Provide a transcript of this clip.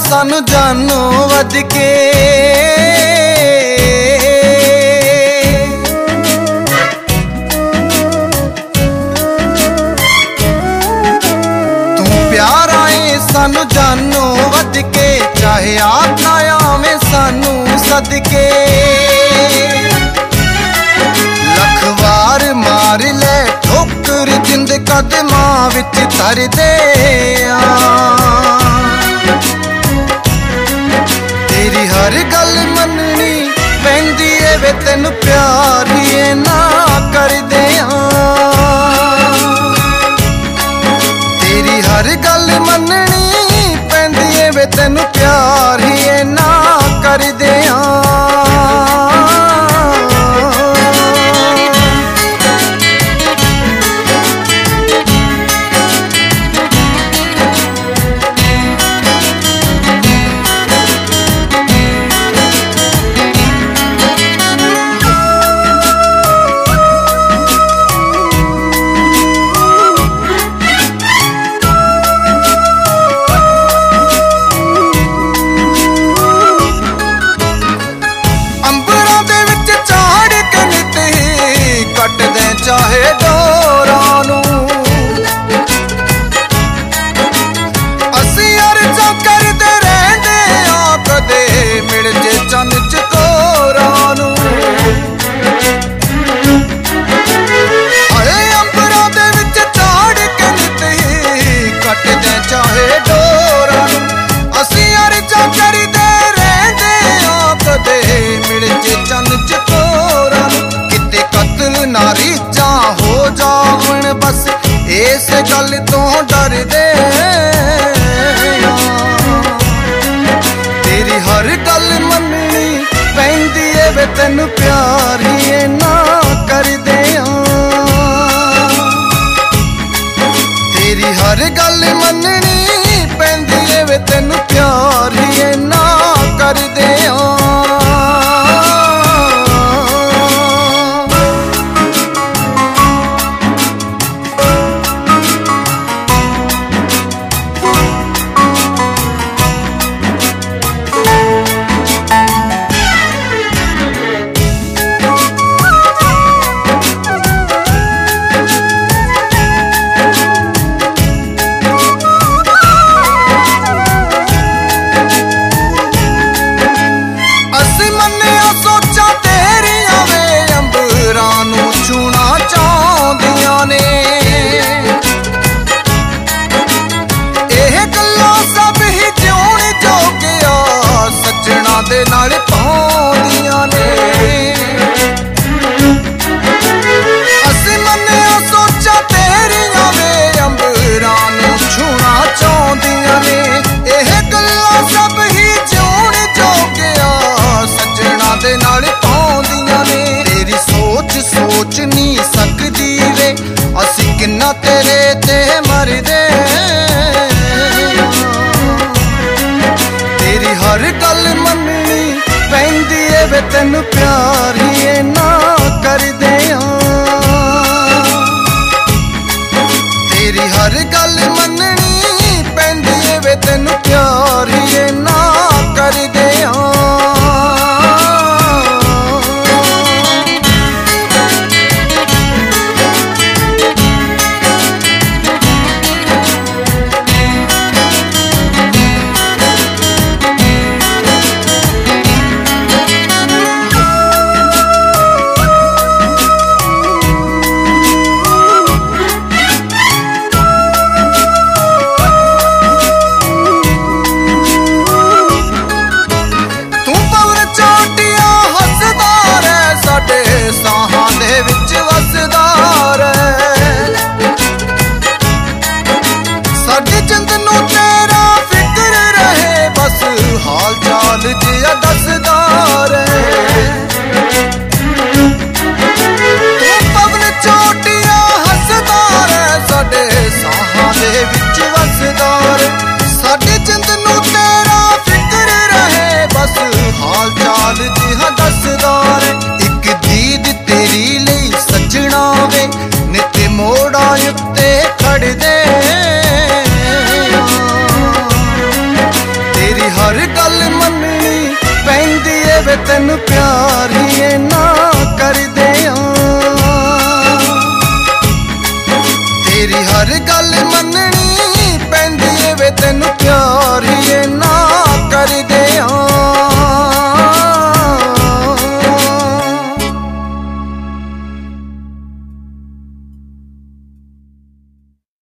सानू जानो वध के। तू प्यारा है सानू जानो वध के, चाहे आप ना आवे सानू सदके। लख वार मार ले ठोकर जिंद कदमां विच धर दे तेरी हर गल मननी पैंदी ए वे तेनू प्यार ही ना कर दियां। तेरी हर गल मननी पैंदी ए वे तेनू प्यार ही ना कर दियां। चाहे डोरां नू असी अर्ज़ां करदे रहिंदे आ, कदे मिल जे चन चकोरां नू। हाए अंबरां दे विच चाड़ के नित ही कटदे चाहे डोरां नू असी अर्ज़ां करदे रहिंदे आ, कदे मिल जे चन चकोरां नू। किते कत्ल नारी हो जावन बस इस गल तो डर दे। तेरी हर गल मननी पैंदी ए वे तेनू प्यार ही ना कर दियां। तेरी हर गल मननी पैंदी ए वे तेनू प्यार ही ना कर दियां। दे नाल पाउंदियां ने असी मन्निया सोचा तेरियां वे अंबरां नू छूना चाहुंदियां ने। एह गल्लां सब ही जिउण जोगिया सजना दे नाल पाउंदियां ने। तेरी सोच सोच नहीं सकदी वे असी किन्ना तेरे ते मरदे। तेरी हर गल मननी पैंदी ए वे तेनू प्यार ही ना कर दियां। तेरी हर गल मननी पैंदी ए वे तेनू प्यार ही ना कर दियां। तेन प्यार ही ना कर दिया। तेरी हर गल मननी पैंदी वे तेन प्यार